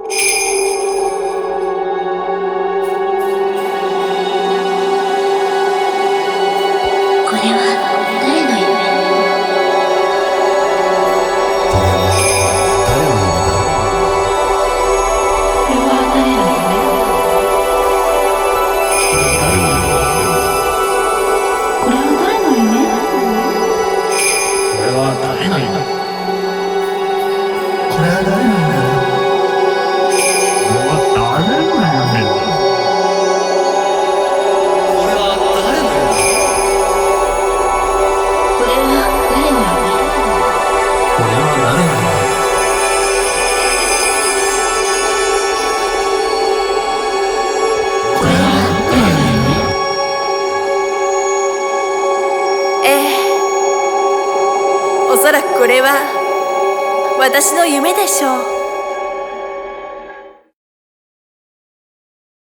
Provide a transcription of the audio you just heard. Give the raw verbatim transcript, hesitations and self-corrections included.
これは誰の夢？ これは誰の夢だろう。 これは誰の夢？これは誰の夢？ これは誰の夢？これは誰の夢だろう。これは誰の夢だ。これは誰の夢だ。 これは誰の夢？ これは誰の夢。これは誰の夢。 ええ、おそらくこれは私の夢でしょう。